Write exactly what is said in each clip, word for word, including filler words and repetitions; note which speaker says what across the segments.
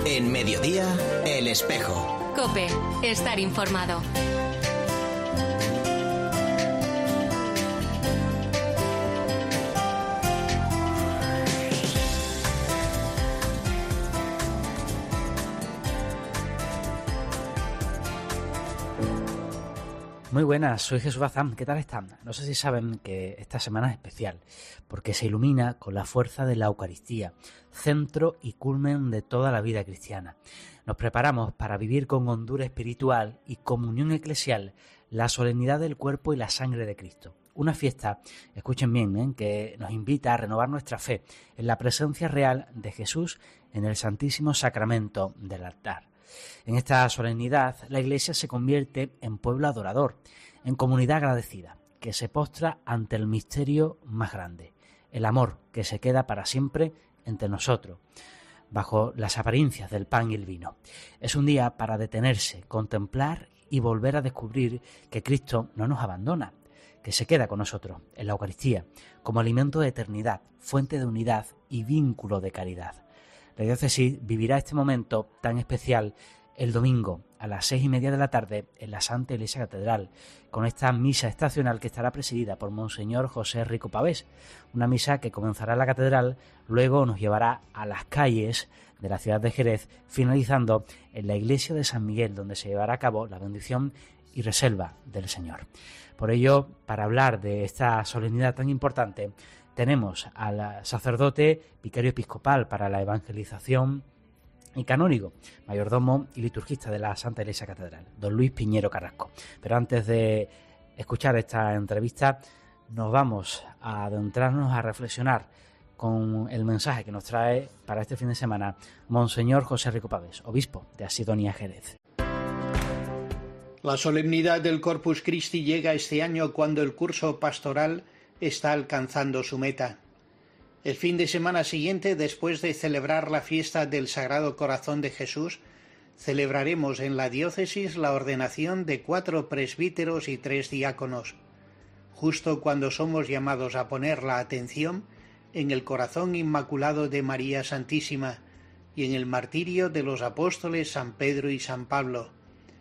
Speaker 1: En Mediodía, El Espejo.
Speaker 2: COPE, estar informado.
Speaker 3: Muy buenas, soy Jesús Bazán. ¿Qué tal están? No sé si saben que esta semana es especial porque se ilumina con la fuerza de la Eucaristía, centro y culmen de toda la vida cristiana. Nos preparamos para vivir con hondura espiritual y comunión eclesial la solemnidad del cuerpo y la sangre de Cristo. Una fiesta, escuchen bien, ¿eh? que nos invita a renovar nuestra fe en la presencia real de Jesús en el Santísimo Sacramento del altar. En esta solemnidad, la Iglesia se convierte en pueblo adorador, en comunidad agradecida, que se postra ante el misterio más grande, el amor que se queda para siempre entre nosotros, bajo las apariencias del pan y el vino. Es un día para detenerse, contemplar y volver a descubrir que Cristo no nos abandona, que se queda con nosotros en la Eucaristía, como alimento de eternidad, fuente de unidad y vínculo de caridad. La diócesis vivirá este momento tan especial el domingo a las seis y media de la tarde en la Santa Iglesia Catedral, con esta misa estacional que estará presidida por Monseñor José Rico Pavés, una misa que comenzará en la Catedral, luego nos llevará a las calles de la ciudad de Jerez, finalizando en la Iglesia de San Miguel, donde se llevará a cabo la bendición y reserva del Señor. Por ello, para hablar de esta solemnidad tan importante, tenemos al sacerdote vicario episcopal para la evangelización y canónigo, mayordomo y liturgista de la Santa Iglesia Catedral, don Luis Piñero Carrasco. Pero antes de escuchar esta entrevista, nos vamos a adentrarnos a reflexionar con el mensaje que nos trae para este fin de semana Monseñor José Rico Pavés, obispo de Asidonia Jerez.
Speaker 4: La solemnidad del Corpus Christi llega este año cuando el curso pastoral está alcanzando su meta. El fin de semana siguiente, después de celebrar la fiesta del Sagrado Corazón de Jesús, celebraremos en la diócesis la ordenación de cuatro presbíteros y tres diáconos, justo cuando somos llamados a poner la atención en el corazón inmaculado de María Santísima y en el martirio de los apóstoles San Pedro y San Pablo,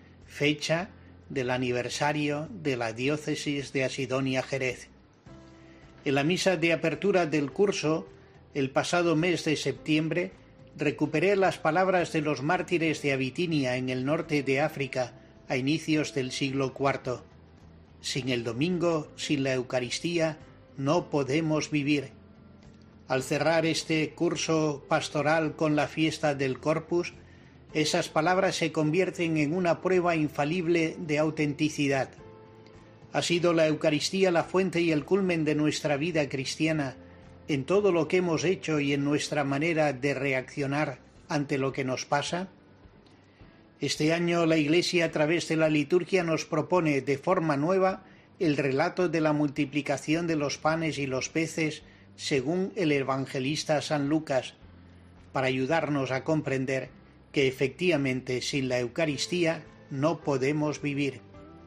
Speaker 4: fecha del aniversario de la diócesis de Asidonia Jerez. En la misa de apertura del curso, el pasado mes de septiembre, recuperé las palabras de los mártires de Abitinia en el norte de África a inicios del siglo cuarto. Sin el domingo, sin la Eucaristía, no podemos vivir. Al cerrar este curso pastoral con la fiesta del Corpus, esas palabras se convierten en una prueba infalible de autenticidad. Ha sido la Eucaristía la fuente y el culmen de nuestra vida cristiana, en todo lo que hemos hecho y en nuestra manera de reaccionar ante lo que nos pasa. Este año la Iglesia, a través de la liturgia, nos propone de forma nueva el relato de la multiplicación de los panes y los peces según el evangelista San Lucas, para ayudarnos a comprender que efectivamente sin la Eucaristía no podemos vivir.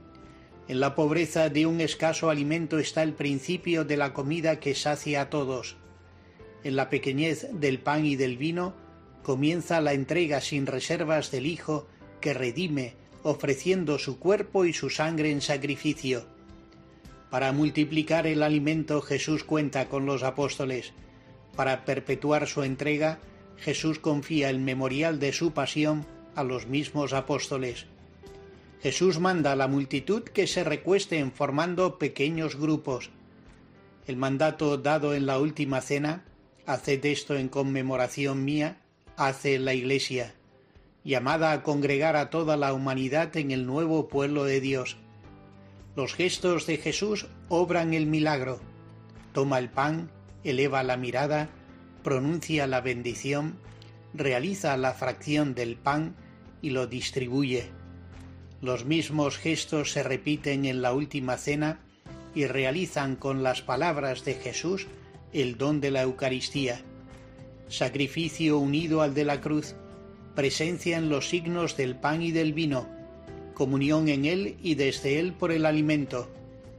Speaker 4: En la pobreza de un escaso alimento está el principio de la comida que sacia a todos. En la pequeñez del pan y del vino comienza la entrega sin reservas del Hijo que redime, ofreciendo su cuerpo y su sangre en sacrificio. Para multiplicar el alimento, Jesús cuenta con los apóstoles. Para perpetuar su entrega, Jesús confía el memorial de su pasión a los mismos apóstoles. Jesús manda a la multitud que se recuesten formando pequeños grupos. El mandato dado en la última cena, haced esto en conmemoración mía, hace la Iglesia, llamada a congregar a toda la humanidad en el nuevo pueblo de Dios. Los gestos de Jesús obran el milagro. Toma el pan, eleva la mirada, pronuncia la bendición, realiza la fracción del pan y lo distribuye. Los mismos gestos se repiten en la última cena y realizan con las palabras de Jesús el don de la Eucaristía. Sacrificio unido al de la cruz, presencia en los signos del pan y del vino, comunión en él y desde él por el alimento.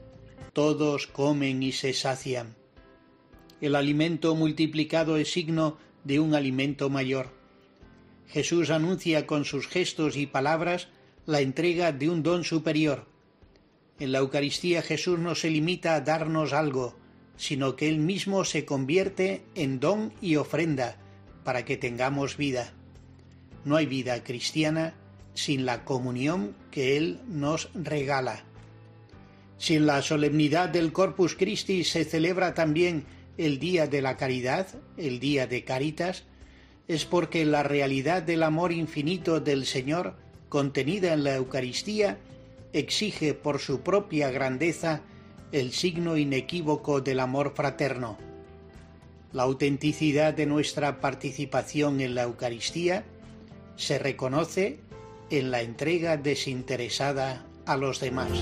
Speaker 4: Todos comen y se sacian. El alimento multiplicado es signo de un alimento mayor. Jesús anuncia con sus gestos y palabras la entrega de un don superior. En la Eucaristía Jesús no se limita a darnos algo, sino que Él mismo se convierte en don y ofrenda para que tengamos vida. No hay vida cristiana sin la comunión que Él nos regala. Si en la solemnidad del Corpus Christi se celebra también el Día de la Caridad, el Día de Caritas, es porque la realidad del amor infinito del Señor, contenida en la Eucaristía, exige por su propia grandeza el signo inequívoco del amor fraterno. La autenticidad de nuestra participación en la Eucaristía se reconoce en la entrega desinteresada a los demás.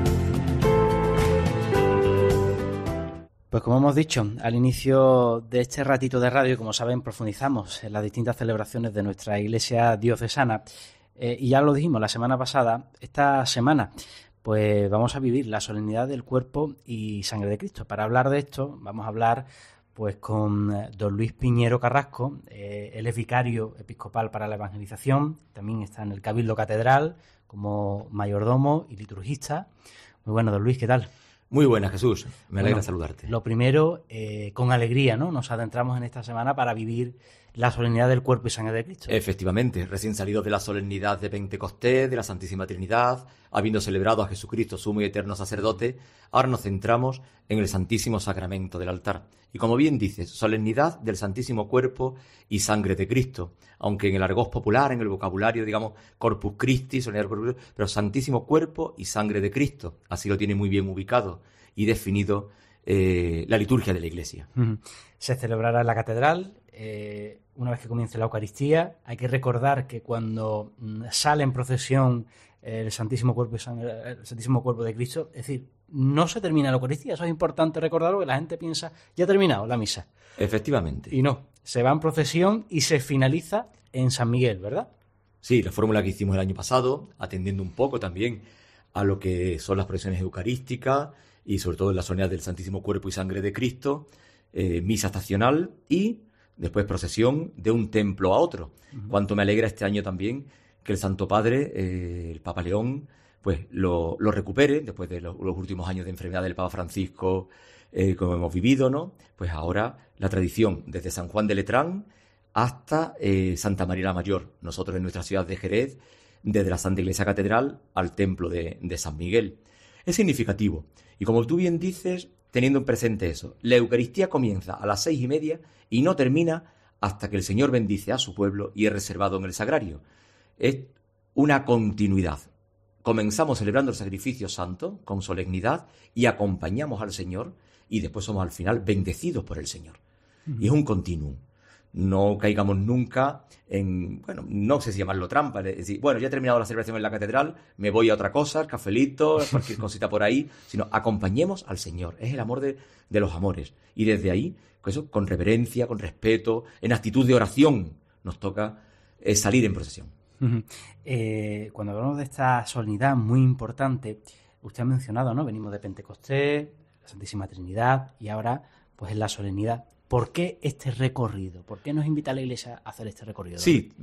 Speaker 3: Pues como hemos dicho al inicio de este ratito de radio, como saben, profundizamos en las distintas celebraciones de nuestra Iglesia diocesana. Eh, y ya lo dijimos la semana pasada, esta semana pues vamos a vivir la solemnidad del cuerpo y sangre de Cristo. Para hablar de esto vamos a hablar pues con don Luis Piñero Carrasco. Eh, él es vicario episcopal para la evangelización, también está en el Cabildo Catedral como mayordomo y liturgista. Muy bueno, don Luis, ¿qué tal?
Speaker 5: Muy buenas, Jesús. Me alegra
Speaker 3: bueno,
Speaker 5: saludarte.
Speaker 3: Lo primero, eh, con alegría, ¿no? Nos adentramos en esta semana para vivir la solemnidad del cuerpo y sangre de Cristo.
Speaker 5: Efectivamente, recién salidos de la solemnidad de Pentecostés, de la Santísima Trinidad, habiendo celebrado a Jesucristo, sumo y eterno sacerdote, ahora nos centramos en el Santísimo Sacramento del altar. Y como bien dices, solemnidad del Santísimo Cuerpo y Sangre de Cristo, aunque en el argot popular, en el vocabulario, digamos, Corpus Christi, solemnidad del Corpus Christi, pero Santísimo Cuerpo y Sangre de Cristo, así lo tiene muy bien ubicado y definido eh, la liturgia de la Iglesia.
Speaker 3: Uh-huh. Se celebrará en la catedral, eh, una vez que comience la Eucaristía. Hay que recordar que cuando mm, sale en procesión el Santísimo Cuerpo y Sangre, el Santísimo Cuerpo de Cristo, es decir, no se termina la Eucaristía. Eso es importante recordarlo, que la gente piensa, ya ha terminado la misa.
Speaker 5: Efectivamente.
Speaker 3: Y no, se va en procesión y se finaliza en San Miguel, ¿verdad?
Speaker 5: Sí, la fórmula que hicimos el año pasado, atendiendo un poco también a lo que son las procesiones eucarísticas y sobre todo en la solemnidad del Santísimo Cuerpo y Sangre de Cristo, eh, misa estacional y después procesión de un templo a otro. Uh-huh. Cuánto me alegra este año también que el Santo Padre, eh, el Papa León, pues lo, lo recupere después de los, los últimos años de enfermedad del Papa Francisco, eh, como hemos vivido, ¿no? Pues ahora la tradición desde San Juan de Letrán hasta eh, Santa María la Mayor, nosotros en nuestra ciudad de Jerez, desde la Santa Iglesia Catedral al templo de, de San Miguel. Es significativo. Y como tú bien dices, teniendo en presente eso, la Eucaristía comienza a las seis y media y no termina hasta que el Señor bendice a su pueblo y es reservado en el sagrario. Es una continuidad. Comenzamos celebrando el sacrificio santo con solemnidad y acompañamos al Señor y después somos al final bendecidos por el Señor. Uh-huh. Y es un continuum. No caigamos nunca en, bueno, no sé si llamarlo trampa, es decir, bueno, ya he terminado la celebración en la catedral, me voy a otra cosa, el cafelito, cualquier cosita por ahí, sino acompañemos al Señor, es el amor de, de los amores. Y desde ahí, pues eso, con reverencia, con respeto, en actitud de oración, nos toca eh, salir en procesión.
Speaker 3: Uh-huh. Eh, cuando hablamos de esta solemnidad muy importante, usted ha mencionado, ¿no? Venimos de Pentecostés, la Santísima Trinidad y ahora, pues en la solemnidad. ¿Por qué este recorrido? ¿Por qué nos invita la Iglesia a hacer este recorrido?
Speaker 5: Sí,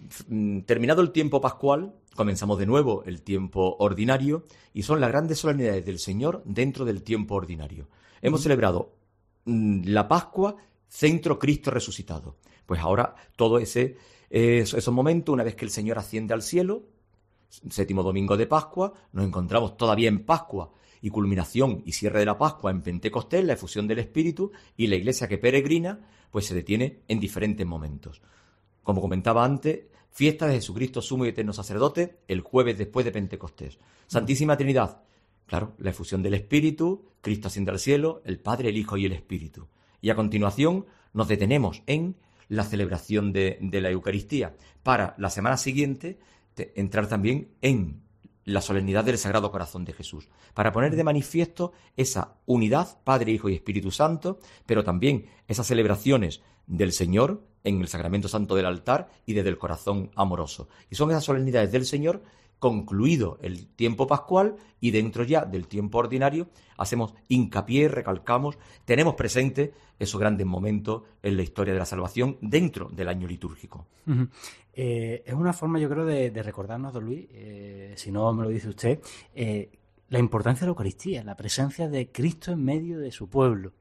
Speaker 5: mm, terminado el tiempo pascual, comenzamos de nuevo el tiempo ordinario y son las grandes solemnidades del Señor dentro del tiempo ordinario. Hemos mm. celebrado mm, la Pascua, centro Cristo resucitado. Pues ahora todo ese eh, esos momentos, una vez que el Señor asciende al cielo, séptimo domingo de Pascua, nos encontramos todavía en Pascua, y culminación y cierre de la Pascua en Pentecostés, la efusión del Espíritu, y la Iglesia que peregrina, pues se detiene en diferentes momentos. Como comentaba antes, fiesta de Jesucristo, sumo y eterno sacerdote, el jueves después de Pentecostés. Santísima Trinidad, claro, la efusión del Espíritu, Cristo asciende al cielo, el Padre, el Hijo y el Espíritu. Y a continuación nos detenemos en la celebración de, de la Eucaristía, para la semana siguiente te, entrar también en la solemnidad del Sagrado Corazón de Jesús, para poner de manifiesto esa unidad, Padre, Hijo y Espíritu Santo, pero también esas celebraciones del Señor en el Sacramento Santo del altar y desde el corazón amoroso. Y son esas solemnidades del Señor concluido el tiempo pascual y dentro ya del tiempo ordinario hacemos hincapié, recalcamos, tenemos presente esos grandes momentos en la historia de la salvación dentro del año litúrgico.
Speaker 3: Uh-huh. Eh, es una forma, yo creo, de, de recordarnos, don Luis, eh, si no me lo dice usted, eh, la importancia de la Eucaristía, la presencia de Cristo en medio de su pueblo.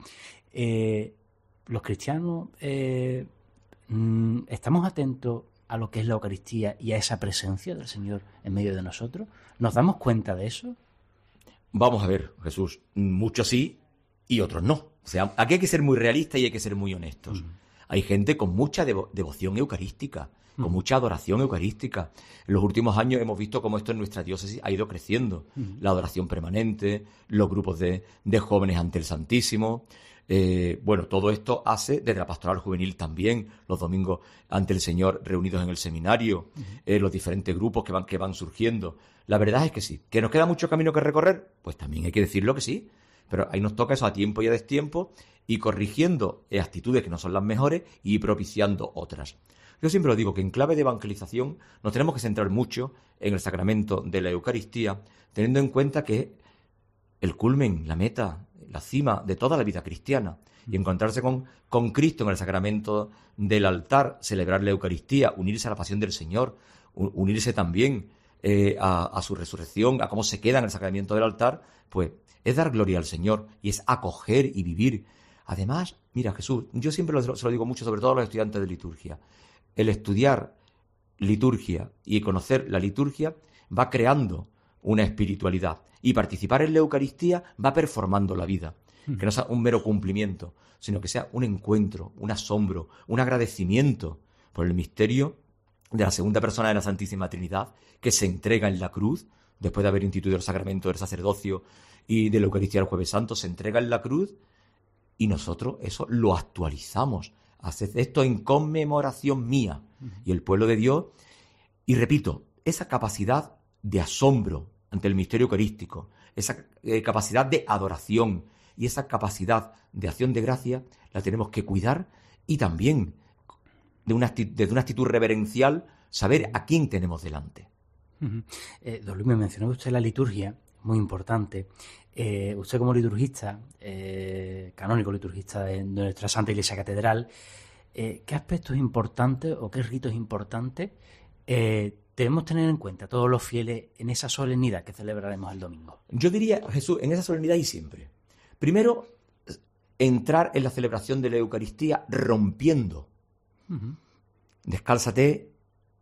Speaker 3: Eh, los cristianos eh, mm, estamos atentos a lo que es la Eucaristía y a esa presencia del Señor en medio de nosotros. ¿Nos damos cuenta de eso?
Speaker 5: Vamos a ver, Jesús, muchos sí y otros no. O sea, aquí hay que ser muy realistas y hay que ser muy honestos. Uh-huh. Hay gente con mucha devo- devoción eucarística, uh-huh. con mucha adoración eucarística. En los últimos años hemos visto cómo esto en nuestra diócesis ha ido creciendo. Uh-huh. La adoración permanente, los grupos de, de jóvenes ante el Santísimo. Eh, bueno, todo esto hace desde la pastoral juvenil también, los domingos ante el Señor reunidos en el seminario, uh-huh. eh, los diferentes grupos que van, que van surgiendo. La verdad es que sí. ¿Que nos queda mucho camino que recorrer? Pues también hay que decirlo que sí. Pero ahí nos toca eso a tiempo y a destiempo y corrigiendo actitudes que no son las mejores y propiciando otras. Yo siempre lo digo que en clave de evangelización nos tenemos que centrar mucho en el sacramento de la Eucaristía, teniendo en cuenta que el culmen, la meta, la cima de toda la vida cristiana y encontrarse con, con Cristo en el sacramento del altar, celebrar la Eucaristía, unirse a la pasión del Señor, unirse también eh, a, a su resurrección, a cómo se queda en el sacramento del altar, pues es dar gloria al Señor y es acoger y vivir. Además, mira Jesús, yo siempre lo, se lo digo mucho, sobre todo a los estudiantes de liturgia, el estudiar liturgia y conocer la liturgia va creando una espiritualidad y participar en la Eucaristía va performando la vida, que no sea un mero cumplimiento, sino que sea un encuentro, un asombro, un agradecimiento por el misterio de la segunda persona de la Santísima Trinidad que se entrega en la cruz, después de haber instituido el sacramento del sacerdocio y de la Eucaristía el Jueves Santo, se entrega en la cruz y nosotros eso lo actualizamos. Haced esto en conmemoración mía. Uh-huh. Y el pueblo de Dios, y repito, esa capacidad de asombro ante el misterio eucarístico, esa eh, capacidad de adoración y esa capacidad de acción de gracia la tenemos que cuidar y también de una actitud, desde una actitud reverencial saber a quién tenemos delante.
Speaker 3: Uh-huh. Eh, don Luis, me mencionó usted la liturgia, muy importante. Eh, usted como liturgista, eh, canónico liturgista de nuestra Santa Iglesia Catedral, eh, ¿qué aspectos importantes o qué ritos importantes eh, debemos tener en cuenta todos los fieles en esa solemnidad que celebraremos el domingo?
Speaker 5: Yo diría, Jesús, en esa solemnidad y siempre. Primero, entrar en la celebración de la Eucaristía rompiendo. Uh-huh. Descálzate,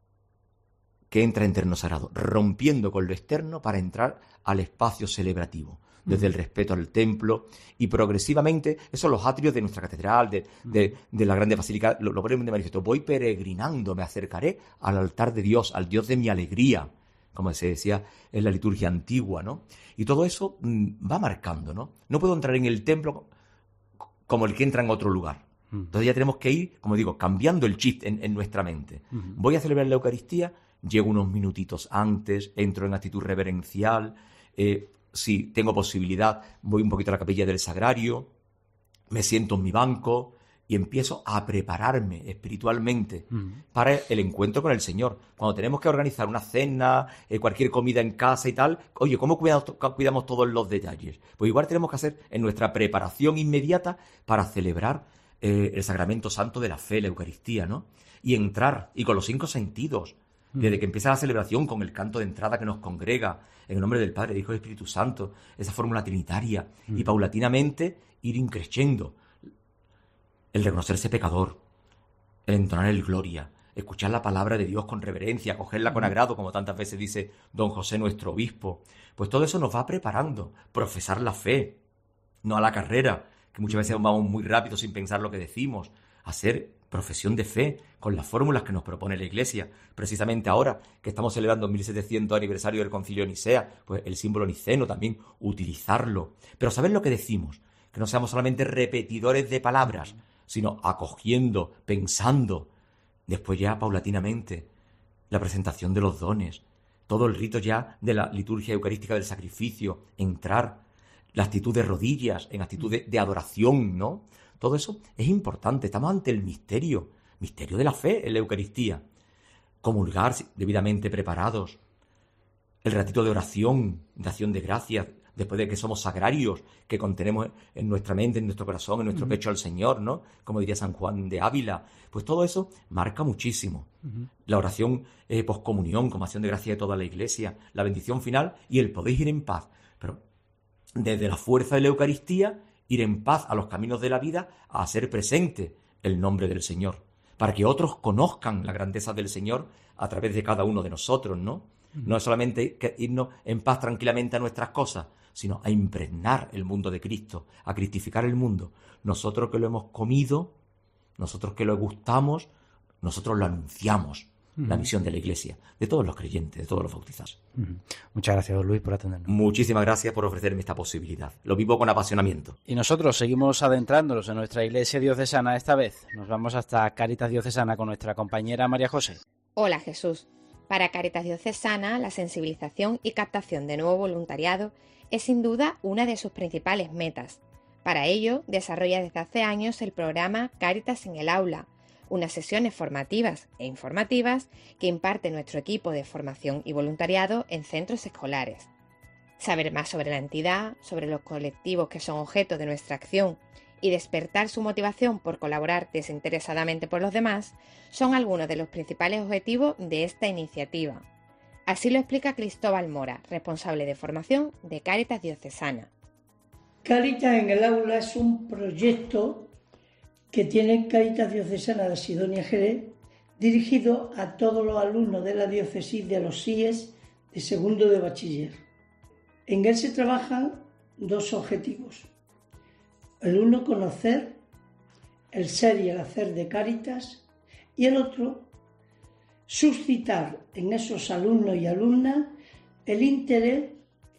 Speaker 5: que entra en terreno sagrado, rompiendo con lo externo para entrar al espacio celebrativo, desde uh-huh. el respeto al templo y progresivamente, esos son los atrios de nuestra catedral, de, uh-huh. de, de la grande basílica, lo, lo ponemos de manifiesto, voy peregrinando, me acercaré al altar de Dios, al Dios de mi alegría, como se decía en la liturgia antigua, ¿no? Y todo eso mmm, va marcando, ¿no? No puedo entrar en el templo como el que entra en otro lugar. Uh-huh. Entonces ya tenemos que ir, como digo, cambiando el chip en, en nuestra mente. Uh-huh. Voy a celebrar la Eucaristía, llego unos minutitos antes, entro en actitud reverencial, eh, si tengo posibilidad, voy un poquito a la capilla del sagrario, me siento en mi banco y empiezo a prepararme espiritualmente uh-huh. para el encuentro con el Señor. Cuando tenemos que organizar una cena, eh, cualquier comida en casa y tal, oye, ¿cómo cuidamos, cuidamos todos los detalles? Pues igual tenemos que hacer en nuestra preparación inmediata para celebrar eh, el sacramento santo de la fe, la Eucaristía, ¿no? Y entrar, y con los cinco sentidos, desde que empieza la celebración con el canto de entrada que nos congrega, en el nombre del Padre, del Hijo y del Espíritu Santo, esa fórmula trinitaria, mm. y paulatinamente ir increciendo. El reconocerse pecador, el entonar el gloria, escuchar la palabra de Dios con reverencia, acogerla con agrado, como tantas veces dice don José, nuestro obispo. Pues todo eso nos va preparando. Profesar la fe, no a la carrera, que muchas veces vamos muy rápido sin pensar lo que decimos. Hacer profesión de fe con las fórmulas que nos propone la Iglesia. Precisamente ahora que estamos celebrando el mil setecientos aniversario del Concilio de Nicea, pues el símbolo niceno también, utilizarlo. Pero saber lo que decimos, que no seamos solamente repetidores de palabras, sino acogiendo, pensando. Después ya, paulatinamente, la presentación de los dones, todo el rito ya de la liturgia eucarística del sacrificio, entrar, la actitud de rodillas, en actitud de, de adoración, ¿no? Todo eso es importante. Estamos ante el misterio, misterio de la fe en la Eucaristía. Comulgar debidamente preparados. el ratito de oración, de acción de gracias, después de que somos sagrarios, que contenemos en nuestra mente, en nuestro corazón, en nuestro uh-huh. pecho al Señor, ¿no? Como diría San Juan de Ávila. Pues todo eso marca muchísimo. Uh-huh. La oración eh, poscomunión, como acción de gracia de toda la Iglesia, la bendición final y el poder ir en paz. Pero desde la fuerza de la Eucaristía, ir en paz a los caminos de la vida, a hacer presente el nombre del Señor, para que otros conozcan la grandeza del Señor a través de cada uno de nosotros, ¿no? Uh-huh. No es solamente irnos en paz tranquilamente a nuestras cosas, sino a impregnar el mundo de Cristo, a cristificar el mundo. Nosotros que lo hemos comido, nosotros que lo gustamos, nosotros lo anunciamos, uh-huh. la misión de la Iglesia, de todos los creyentes, de todos los bautizados.
Speaker 3: Uh-huh. Muchas gracias, don Luis, por atendernos.
Speaker 5: Muchísimas gracias por ofrecerme esta posibilidad. Lo vivo con apasionamiento.
Speaker 3: Y nosotros seguimos adentrándonos en nuestra Iglesia diocesana. Esta vez nos vamos hasta Cáritas Diocesana con nuestra compañera María José.
Speaker 6: Hola, Jesús. Para Cáritas Diocesana, la sensibilización y captación de nuevo voluntariado es sin duda una de sus principales metas. Para ello, desarrolla desde hace años el programa Cáritas en el Aula, unas sesiones formativas e informativas que imparte nuestro equipo de formación y voluntariado en centros escolares. Saber más sobre la entidad, sobre los colectivos que son objeto de nuestra acción y despertar su motivación por colaborar desinteresadamente por los demás son algunos de los principales objetivos de esta iniciativa. Así lo explica Cristóbal Mora, responsable de formación de Cáritas Diocesana.
Speaker 7: Cáritas en el Aula es un proyecto que tiene Cáritas Diocesana de Sidonia Jerez, dirigido a todos los alumnos de la diócesis de los C I E S de segundo de bachiller. En él se trabajan dos objetivos. El uno, conocer el ser y el hacer de Cáritas, y el otro, suscitar en esos alumnos y alumnas el interés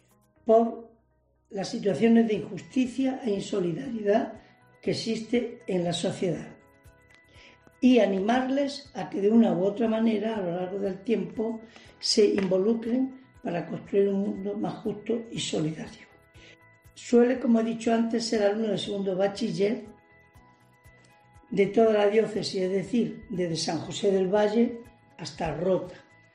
Speaker 7: por las situaciones de injusticia e insolidaridad que existe en la sociedad y animarles a que de una u otra manera a lo largo del tiempo se involucren para construir un mundo más justo y solidario. Suele, como he dicho antes, ser alumno de segundo bachiller de toda la diócesis, es decir, desde San José del Valle hasta Rota.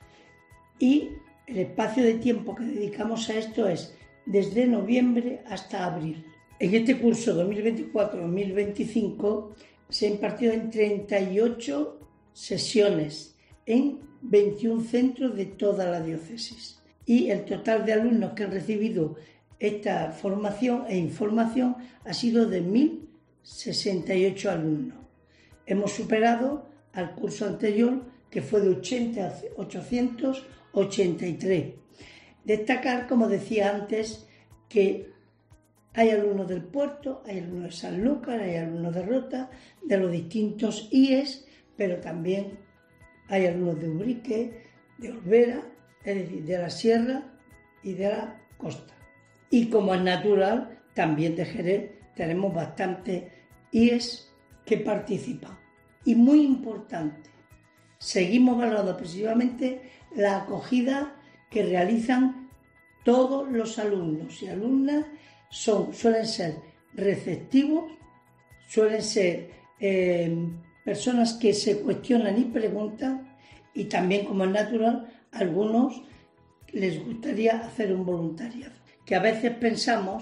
Speaker 7: Y el espacio de tiempo que dedicamos a esto es desde noviembre hasta abril. En este curso dos mil veinticuatro dos mil veinticinco se ha impartido en treinta y ocho sesiones en veintiún centros de toda la diócesis. Y el total de alumnos que han recibido esta formación e información ha sido de mil sesenta y ocho alumnos. Hemos superado al curso anterior, que fue de ochenta a ochocientos ochenta y tres. Destacar, como decía antes, que hay alumnos del Puerto, hay alumnos de San Lucas, hay alumnos de Rota, de los distintos I E S, pero también hay alumnos de Ubrique, de Olvera, es decir, de la Sierra y de la Costa. Y como es natural, también de Jerez tenemos bastantes I E S que participan. Y muy importante, seguimos valorando positivamente la acogida que realizan todos los alumnos y alumnas. Son, suelen ser receptivos, suelen ser eh, personas que se cuestionan y preguntan, y también, como es natural, a algunos les gustaría hacer un voluntariado. Que a veces pensamos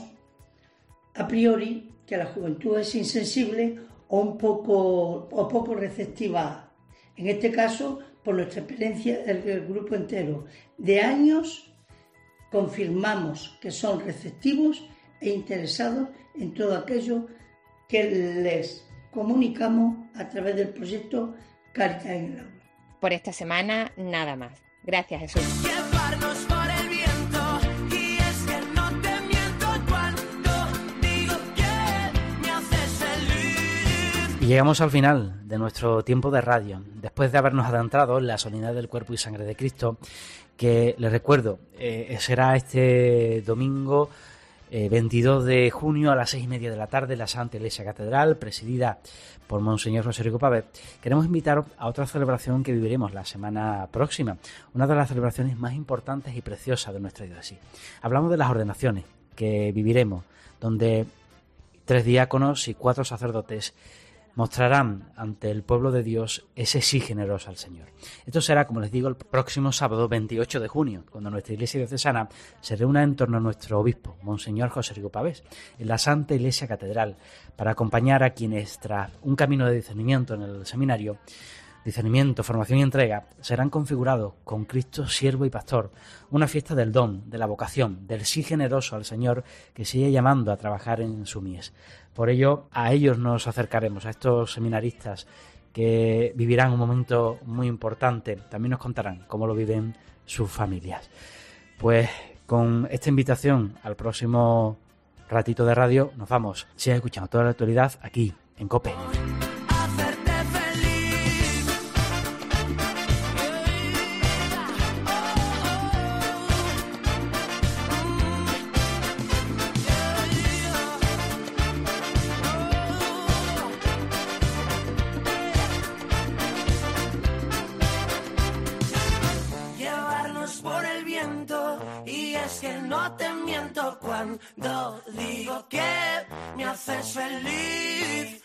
Speaker 7: a priori que la juventud es insensible o un poco, o poco receptiva. En este caso, por nuestra experiencia, el, el grupo entero de años, confirmamos que son receptivos e interesados en todo aquello que les comunicamos a través del proyecto Cáritas en el Aula.
Speaker 6: Por esta semana, nada más. Gracias, Jesús.
Speaker 8: Llevarnos por el viento, y es que no te miento cuando digo que me haces feliz.
Speaker 3: Y llegamos al final de nuestro tiempo de radio, después de habernos adentrado en la solemnidad del cuerpo y sangre de Cristo, que les recuerdo, eh, será este domingo Eh, veintidós de junio a las seis y media de la tarde en la Santa Iglesia Catedral, presidida por Monseñor José Pavet. Queremos invitaros a otra celebración que viviremos la semana próxima, una de las celebraciones más importantes y preciosas de nuestra diócesis. Hablamos de las ordenaciones que viviremos, donde tres diáconos y cuatro sacerdotes mostrarán ante el pueblo de Dios ese sí generoso al Señor. Esto será, como les digo, el próximo sábado veintiocho de junio, cuando nuestra Iglesia Diocesana se reúna en torno a nuestro obispo, Monseñor José Rico Pavés, en la Santa Iglesia Catedral, para acompañar a quienes, tras un camino de discernimiento en el seminario, discernimiento, formación y entrega, serán configurados con Cristo siervo y pastor, una fiesta del don, de la vocación, del sí generoso al Señor que sigue llamando a trabajar en su mies. Por ello, a ellos nos acercaremos, a estos seminaristas que vivirán un momento muy importante. También nos contarán cómo lo viven sus familias. Pues con esta invitación al próximo ratito de radio nos vamos. Sigan escuchando toda la actualidad aquí en COPE.
Speaker 8: Por el viento, y es que no te miento cuando digo que me haces feliz.